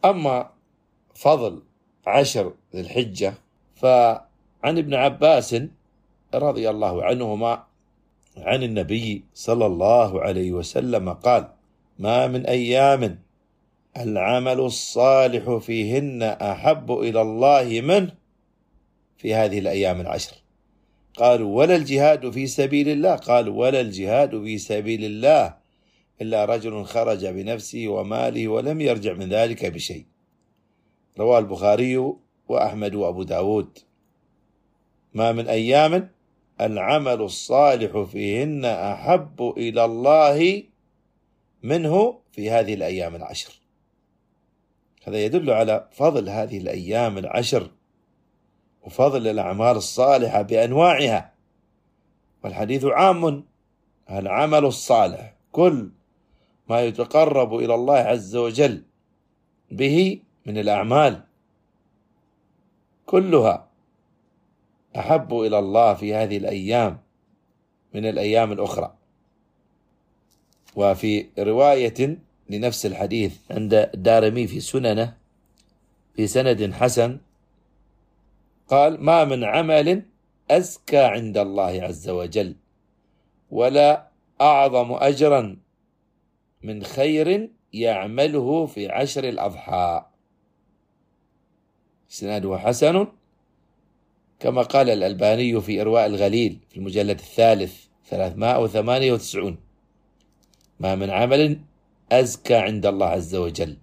أما فضل 10 ذي الحجة فعن ابن عباس رضي الله عنهما عن النبي صلى الله عليه وسلم قال: ما من أيام العمل الصالح فيهن أحب إلى الله منه في هذه الأيام 10. قالوا: ولا الجهاد في سبيل الله؟ قالوا: ولا الجهاد في سبيل الله إلا رجل خرج بنفسه وماله ولم يرجع من ذلك بشيء. رواه البخاري وأحمد وأبو داود. ما من أيام العمل الصالح فيهن أحب إلى الله منه في هذه الأيام 10. هذا يدل على فضل هذه الأيام 10 وفضل الأعمال الصالحة بأنواعها. والحديث عام، العمل الصالح كل ما يتقرب إلى الله عز وجل به من الأعمال كلها أحب إلى الله في هذه الأيام من الأيام الأخرى. وفي رواية لنفس الحديث عند الدارمي في سننه في سند حسن قال: ما من عمل أزكى عند الله عز وجل ولا أعظم أجرا من خير يعمله في 10 الأضحى. سناده حسن كما قال الألباني في إرواء الغليل في المجلد 398. ما من عمل أزكى عند الله عز وجل،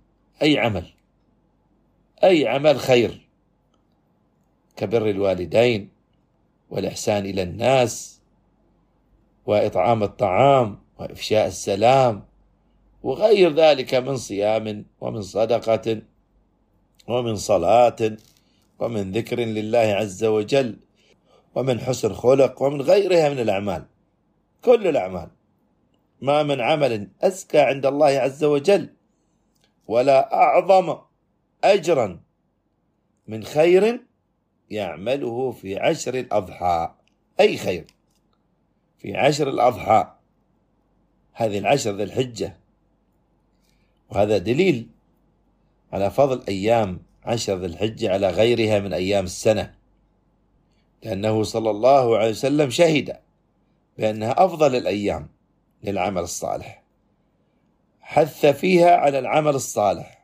أي عمل خير كبر الوالدين والإحسان إلى الناس وإطعام الطعام وإفشاء السلام وغير ذلك من صيام ومن صدقة ومن صلاة ومن ذكر لله عز وجل ومن حسن خلق ومن غيرها من الأعمال. كل الأعمال ما من عمل أزكى عند الله عز وجل ولا أعظم أجرا من خير يعمله في 10 الأضحى. أي خير في 10 الأضحى، هذه 10 ذي الحجة. وهذا دليل على فضل أيام 10 ذي الحجة على غيرها من أيام السنة، لأنه صلى الله عليه وسلم شهد بأنها أفضل الأيام للعمل الصالح، حث فيها على العمل الصالح.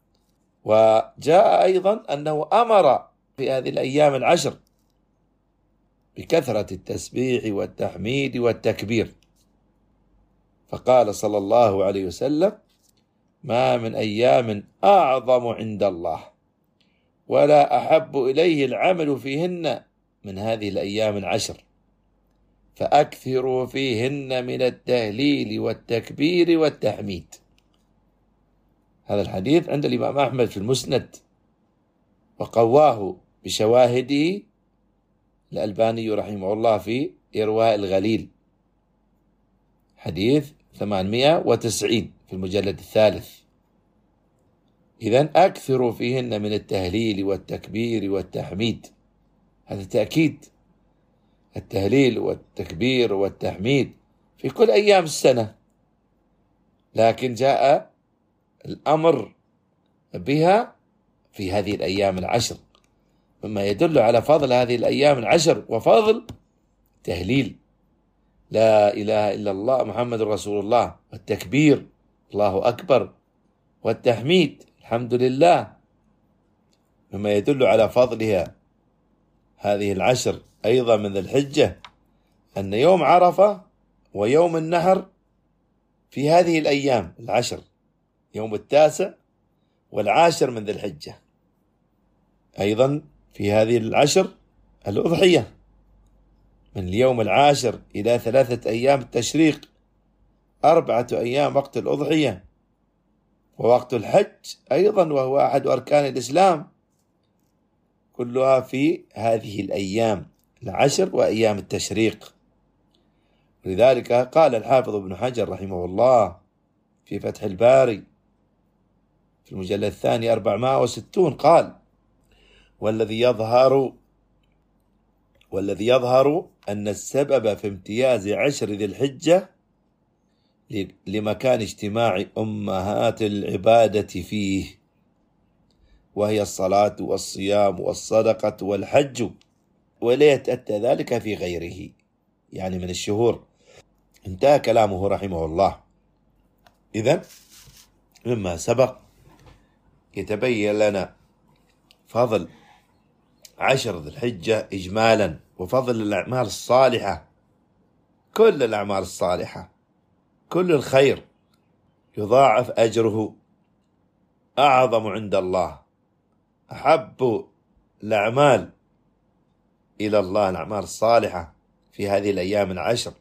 وجاء أيضا أنه أمر في هذه الأيام 10 بكثرة التسبيح والتحميد والتكبير، فقال صلى الله عليه وسلم: ما من أيام أعظم عند الله ولا أحب إليه العمل فيهن من هذه الأيام 10، فأكثروا فيهن من التهليل والتكبير والتحميد. هذا الحديث عند الإمام أحمد في المسند، وقواه بشواهده الألباني رحمه الله في إرواء الغليل، حديث 890 في المجلد 3. إذن أكثروا فيهن من التهليل والتكبير والتحميد. هذا تأكيد التهليل والتكبير والتحميد في كل أيام السنة، لكن جاء الأمر بها في هذه الأيام 10، مما يدل على فضل هذه الأيام 10 وفضل تهليل لا إله إلا الله محمد رسول الله، والتكبير الله أكبر، والتحميد الحمد لله، مما يدل على فضلها هذه 10 أيضا من ذي الحجة، أن يوم عرفة ويوم النحر في هذه الأيام 10، يوم 9 و10 من ذي الحجة. أيضا في هذه 10 الأضحية من اليوم 10 إلى 3 أيام التشريق، 4 أيام وقت الأضحية، ووقت الحج أيضا وهو أحد أركان الإسلام، كلها في هذه الأيام 10 وأيام التشريق. لذلك قال الحافظ ابن حجر رحمه الله في فتح الباري في المجلد 2 460 قال: والذي يظهر أن السبب في امتياز 10 ذي الحجة لمكان اجتماع أمهات العبادة فيه، وهي الصلاة والصيام والصدقة والحج، ولا يتأتى ذلك في غيره، يعني من الشهور. انتهى كلامه رحمه الله. إذن مما سبق يتبين لنا فضل 10 ذي الحجة إجمالا، وفضل الأعمال الصالحة، كل الأعمال الصالحة، كل الخير يضاعف أجره، أعظم عند الله، أحب الأعمال إلى الله الأعمال الصالحة في هذه الأيام 10